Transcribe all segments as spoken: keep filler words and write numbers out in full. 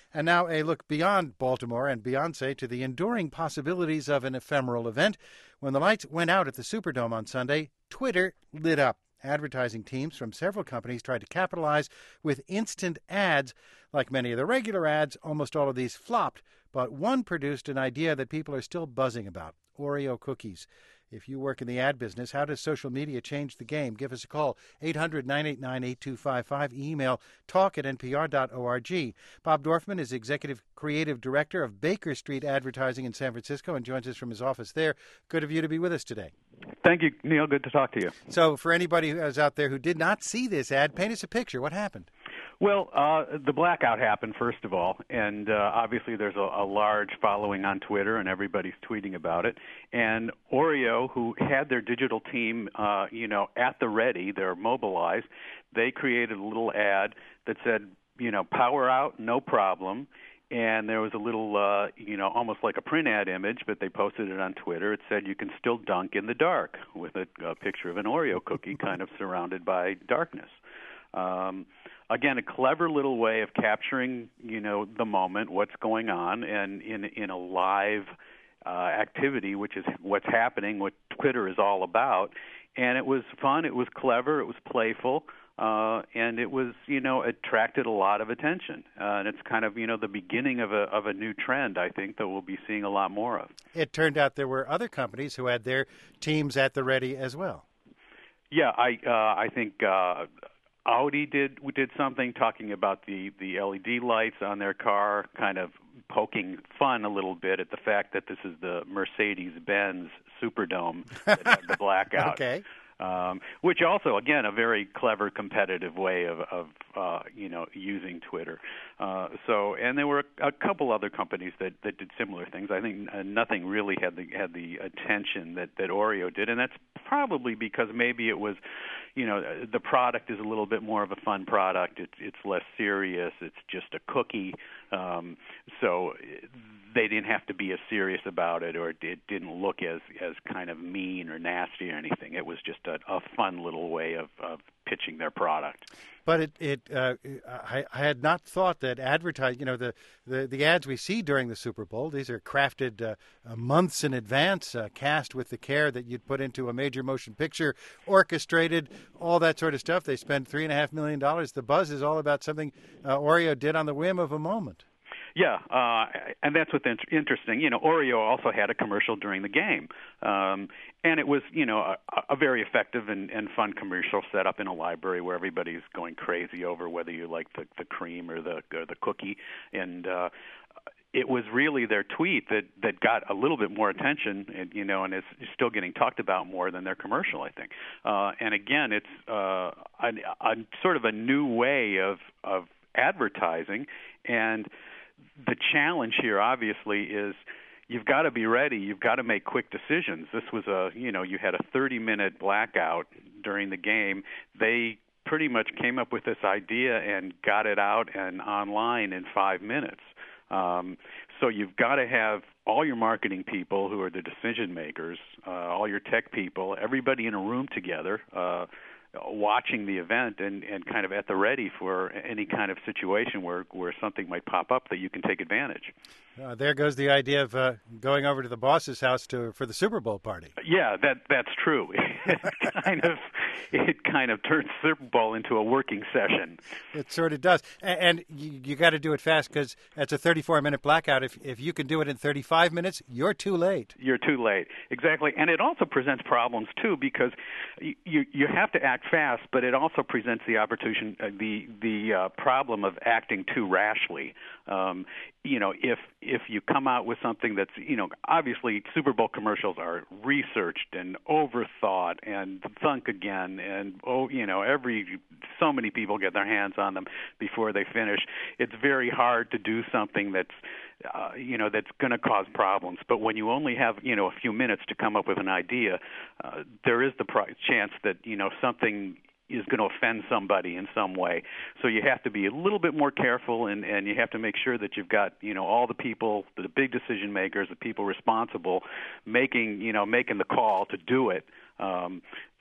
And now a look beyond Baltimore and Beyonce to the enduring possibilities of an ephemeral event. When the lights went out at the Superdome on Sunday, Twitter lit up. Advertising teams from several companies tried to capitalize with instant ads. Like many of the regular ads, almost all of these flopped, but one produced an idea that people are still buzzing about: Oreo cookies. If you work in the ad business, how does social media change the game? Give us a call, eight hundred, nine eight nine, eight two five five. Email talk at n p r dot org. Bob Dorfman is Executive Creative Director of Baker Street Advertising in San Francisco and joins us from his office there. Good of you to be with us today. Thank you, Neil. Good to talk to you. So for anybody who is out there who did not see this ad, paint us a picture. What happened? Well, uh, the blackout happened, first of all, and uh, obviously there's a, a large following on Twitter, and everybody's tweeting about it. And Oreo, who had their digital team, uh, you know, at the ready, they're mobilized, they created a little ad that said, you know, power out, no problem. And there was a little, uh, you know, almost like a print ad image, but they posted it on Twitter. It said you can still dunk in the dark, with a, a picture of an Oreo cookie kind of surrounded by darkness. Um, again, a clever little way of capturing, you know, the moment, what's going on, and in in a live uh, activity, which is what's happening, what Twitter is all about. And it was fun. It was clever. It was playful. Uh, and it was, you know, attracted a lot of attention. Uh, and it's kind of, you know, the beginning of a of a new trend, I think, that we'll be seeing a lot more of. It turned out there were other companies who had their teams at the ready as well. Yeah, I uh, I think uh, Audi did did something talking about the, the L E D lights on their car, kind of poking fun a little bit at the fact that this is the Mercedes-Benz Superdome that had the blackout. Okay. Um, which also, again, a very clever, competitive way of, of uh, you know, using Twitter. Uh, so, and there were a couple other companies that, that did similar things. I think uh, nothing really had the had the attention that, that Oreo did, and that's probably because maybe it was, you know, the product is a little bit more of a fun product. It's it's less serious. It's just a cookie. Um, so they didn't have to be as serious about it, or it didn't look as, as kind of mean or nasty or anything. It was just a, a fun little way of, of pitching their product. But it, it uh, I, I had not thought that advertise, you know, the, the, the ads we see during the Super Bowl, these are crafted uh, uh, months in advance, uh, cast with the care that you'd put into a major motion picture, orchestrated, all that sort of stuff. They spent three and a half million dollars. The buzz is all about something uh, Oreo did on the whim of a moment. Yeah, uh, and that's what's interesting. You know, Oreo also had a commercial during the game, um, and it was, you know, a, a very effective and, and fun commercial set up in a library where everybody's going crazy over whether you like the, the cream or the or the cookie, and uh, it was really their tweet that, that got a little bit more attention, and, you know, and is still getting talked about more than their commercial, I think. Uh, and again, it's uh, a, a sort of a new way of of advertising, and the challenge here, obviously, is you've got to be ready. You've got to make quick decisions. This was a, you know, you had a thirty-minute blackout during the game. They pretty much came up with this idea and got it out and online in five minutes. Um, so you've got to have all your marketing people who are the decision makers, uh, all your tech people, everybody in a room together, uh, watching the event and, and kind of at the ready for any kind of situation where, where something might pop up that you can take advantage. Uh, there goes the idea of uh, going over to the boss's house to for the Super Bowl party. Yeah, that that's true. It kind of it kind of turns Super Bowl into a working session. It sort of does, and, and you, you got to do it fast because it's a thirty-four minute blackout. If if you can do it in thirty-five minutes, you're too late. You're too late, exactly. And it also presents problems too because you you, you have to act fast, but it also presents the opportunity, uh, the the uh, problem of acting too rashly. Um, you know, if if you come out with something that's, you know, obviously Super Bowl commercials are researched and overthought and thunk again, and oh, you know, every so many people get their hands on them before they finish. It's very hard to do something that's Uh, you know, that's going to cause problems. But when you only have, you know, a few minutes to come up with an idea, uh, there is the pro- chance that, you know, something is going to offend somebody in some way. So you have to be a little bit more careful, and, and you have to make sure that you've got, you know, all the people, the big decision makers, the people responsible, making, you know, making the call to do it. Um,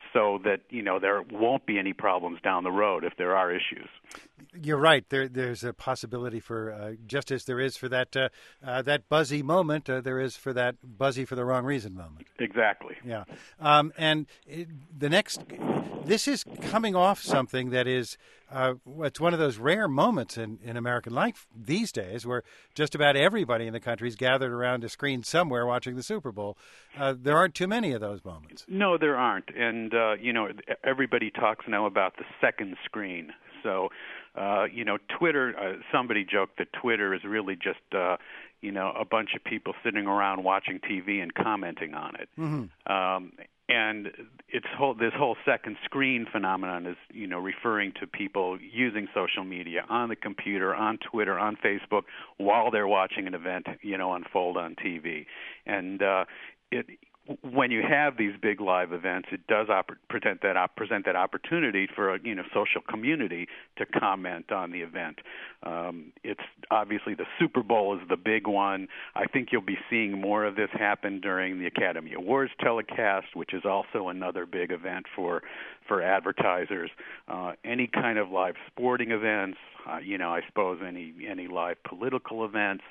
so that, you know, there won't be any problems down the road if there are issues. You're right. There, there's a possibility for, uh, just as there is for that uh, uh, that buzzy moment, uh, there is for that buzzy for the wrong reason moment. Exactly. Yeah. Um, and it, the next, this is coming off something that is, uh, it's one of those rare moments in, in American life these days where just about everybody in the country is gathered around a screen somewhere watching the Super Bowl. Uh, there aren't too many of those moments. No, there aren't. And, uh, you know, everybody talks now about the second screen. So, uh, you know, Twitter, uh, somebody joked that Twitter is really just, uh, you know, a bunch of people sitting around watching T V and commenting on it. Mm-hmm. Um, and it's whole, this whole second screen phenomenon is, you know, referring to people using social media on the computer, on Twitter, on Facebook, while they're watching an event, you know, unfold on T V. And uh, it when you have these big live events, it does op- present that op- present that opportunity for a you know social community to comment on the event. Um, it's obviously the Super Bowl is the big one. I think you'll be seeing more of this happen during the Academy Awards telecast, which is also another big event for for advertisers. Uh, any kind of live sporting events, uh, you know, I suppose any any live political events.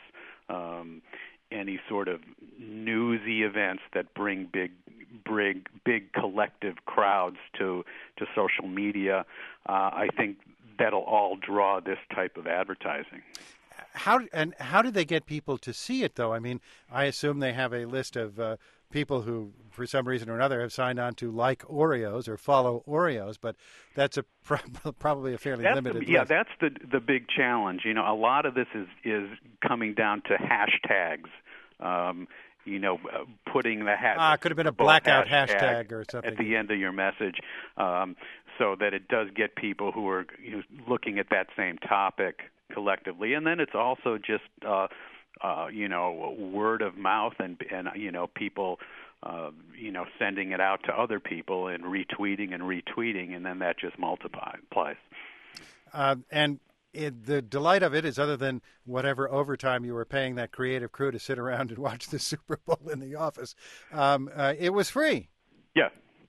Um, any sort of newsy events that bring big, big, big collective crowds to to social media. Uh, I think that'll all draw this type of advertising. How and how do they get people to see it, though? I mean, I assume they have a list of uh, people who, for some reason or another, have signed on to like Oreos or follow Oreos, but that's a probably a fairly that's limited the, yeah, list. that's the the big challenge. You know, a lot of this is is coming down to hashtags. Um, you know, uh, putting the hat. Ah, could have been a blackout hashtag, hashtag or something at the end of your message, um, so that it does get people who are you know, looking at that same topic collectively. And then it's also just, uh, uh, you know, word of mouth and and you know people. Uh, you know, sending it out to other people and retweeting and retweeting, and then that just multiplies. Uh, and it, the delight of it is, other than whatever overtime you were paying that creative crew to sit around and watch the Super Bowl in the office, um, uh, it was free. Yeah,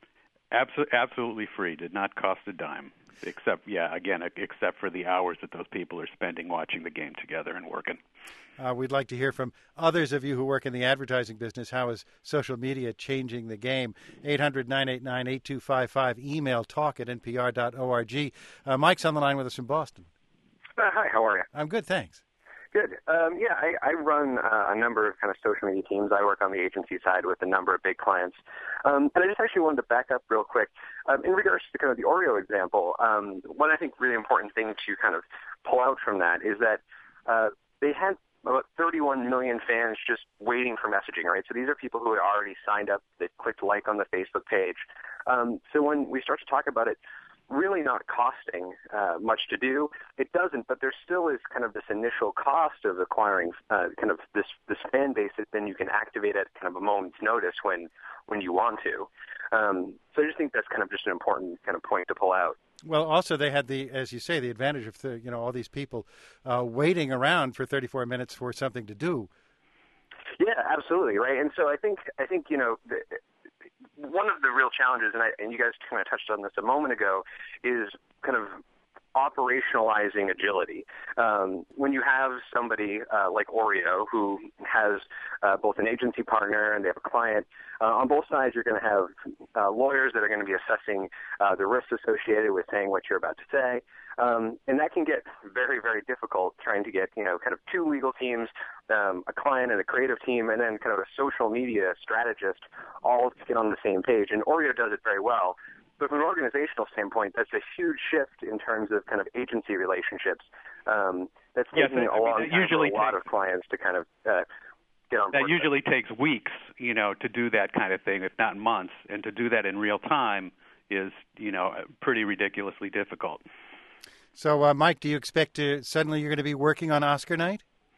Abso- absolutely free. Did not cost a dime, except, yeah, again, except for the hours that those people are spending watching the game together and working. Uh, we'd like to hear from others of you who work in the advertising business. How is social media changing the game? eight hundred, nine eight nine, eight two five five. Email talk at n p r dot org. Uh, Mike's on the line with us from Boston. Uh, hi, how are you? I'm good, thanks. Good. Um, yeah, I, I run uh, a number of kind of social media teams. I work on the agency side with a number of big clients. Um, and I just actually wanted to back up real quick. Um, in regards to kind of the Oreo example, um, one I think really important thing to kind of pull out from that is that uh, they had about thirty-one million fans just waiting for messaging, right? So these are people who had already signed up, that clicked like on the Facebook page. Um, so when we start to talk about it, really not costing uh, much to do. It doesn't, but there still is kind of this initial cost of acquiring uh, kind of this, this fan base that then you can activate at kind of a moment's notice when, when you want to. Um, so I just think that's kind of just an important kind of point to pull out. Well, also they had the, as you say, the advantage of the, you know all these people uh, waiting around for thirty-four minutes for something to do. Yeah, absolutely, right. And so I think I think you know. The, One of the real challenges, and, I, and you guys kind of touched on this a moment ago, is kind of operationalizing agility. Um, when you have somebody uh, like Oreo who has uh, both an agency partner and they have a client, uh, on both sides you're going to have uh, lawyers that are going to be assessing uh, the risks associated with saying what you're about to say. Um, and that can get very, very difficult trying to get, you know, kind of two legal teams, um, a client and a creative team, and then kind of a social media strategist all to get on the same page. And Oreo does it very well. But from an organizational standpoint, that's a huge shift in terms of kind of agency relationships. Um, that's taking yes, a long mean, time usually for a lot takes, of clients to kind of uh, get on board. That usually with. takes weeks, you know, to do that kind of thing, if not months. And to do that in real time is, you know, pretty ridiculously difficult. So, uh, Mike, do you expect to suddenly you're going to be working on Oscar night?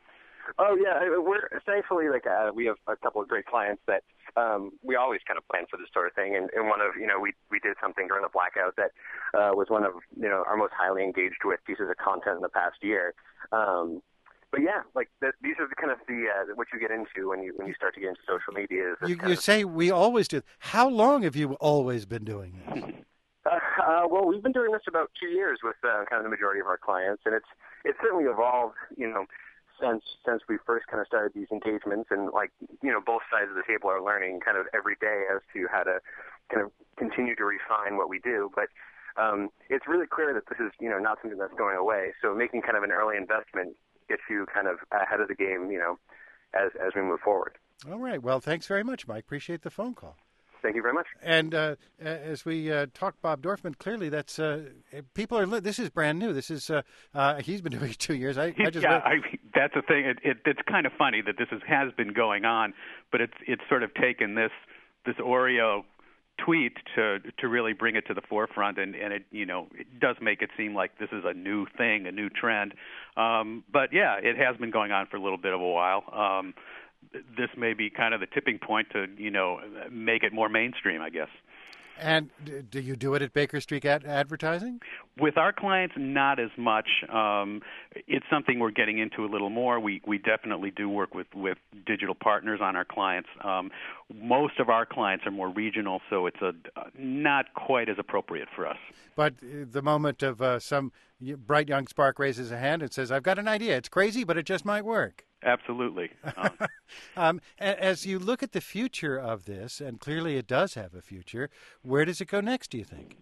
Oh yeah, we're thankfully like uh, we have a couple of great clients that um, we always kind of plan for this sort of thing. And, and one of you know we we did something during the blackout that uh, was one of you know our most highly engaged with pieces of content in the past year. Um, but yeah, like the, these are the kind of the uh, what you get into when you when you start to get into social media. Is you you of, say we always do. How long have you always been doing this? Uh, uh, well, we've been doing this about two years with uh, kind of the majority of our clients, and it's it's certainly evolved, you know, since since we first kind of started these engagements, and like you know, both sides of the table are learning kind of every day as to how to kind of continue to refine what we do. But um, it's really clear that this is you know not something that's going away. So making kind of an early investment gets you kind of ahead of the game, you know, as as we move forward. All right. Well, thanks very much, Mike. Appreciate the phone call. Thank you very much. And uh, as we uh, talk, Bob Dorfman, clearly that's uh, people are. This is brand new. This is uh, uh, he's been doing it two years. I, I just yeah, read... I, that's the thing. It, it, it's kind of funny that this is, has been going on, but it's it's sort of taken this this Oreo tweet to to really bring it to the forefront, and, and it you know it does make it seem like this is a new thing, a new trend. Um, but yeah, it has been going on for a little bit of a while. Um, this may be kind of the tipping point to, you know, make it more mainstream, I guess. And do you do it at Baker Street ad- Advertising? With our clients, not as much. Um, it's something we're getting into a little more. We we definitely do work with, with digital partners on our clients. Um, most of our clients are more regional, so it's a not quite as appropriate for us. But the moment of uh, some bright young spark raises a hand and says, "I've got an idea. It's crazy, but it just might work." Absolutely. Um, um, as you look at the future of this, and clearly it does have a future, where does it go next, do you think?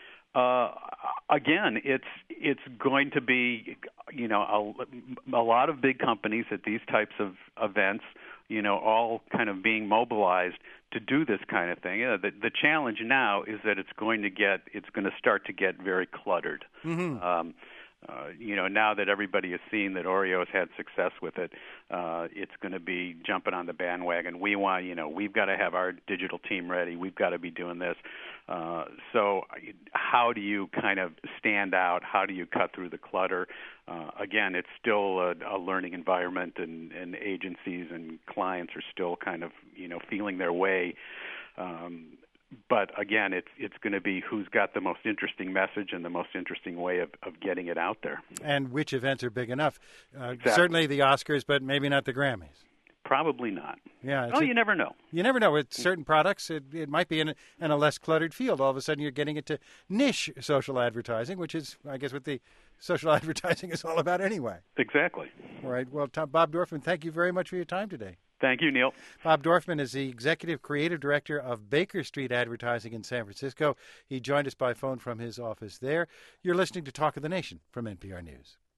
Uh, again, it's it's going to be, you know, a, a lot of big companies at these types of events, you know, all kind of being mobilized to do this kind of thing. Yeah, the, the challenge now is that it's going to get, it's going to start to get very cluttered. Mm-hmm. Um, Uh, you know, now that everybody has seen that Oreo has had success with it, uh, it's going to be jumping on the bandwagon. We want, you know, we've got to have our digital team ready. We've got to be doing this. Uh, so how do you kind of stand out? How do you cut through the clutter? Uh, again, it's still a, a learning environment, and, and agencies and clients are still kind of, you know, feeling their way. Um, But again, it's it's going to be who's got the most interesting message and the most interesting way of, of getting it out there. And which events are big enough? Uh, exactly. Certainly the Oscars, but maybe not the Grammys. Probably not. Yeah. Oh, you never know. You never know. With certain products, it, it might be in a, in a less cluttered field. All of a sudden, you're getting into niche social advertising, which is, I guess, what the social advertising is all about anyway. Exactly. All right. Well, Tom, Bob Dorfman, thank you very much for your time today. Thank you, Neil. Bob Dorfman is the Executive Creative Director of Baker Street Advertising in San Francisco. He joined us by phone from his office there. You're listening to Talk of the Nation from N P R News.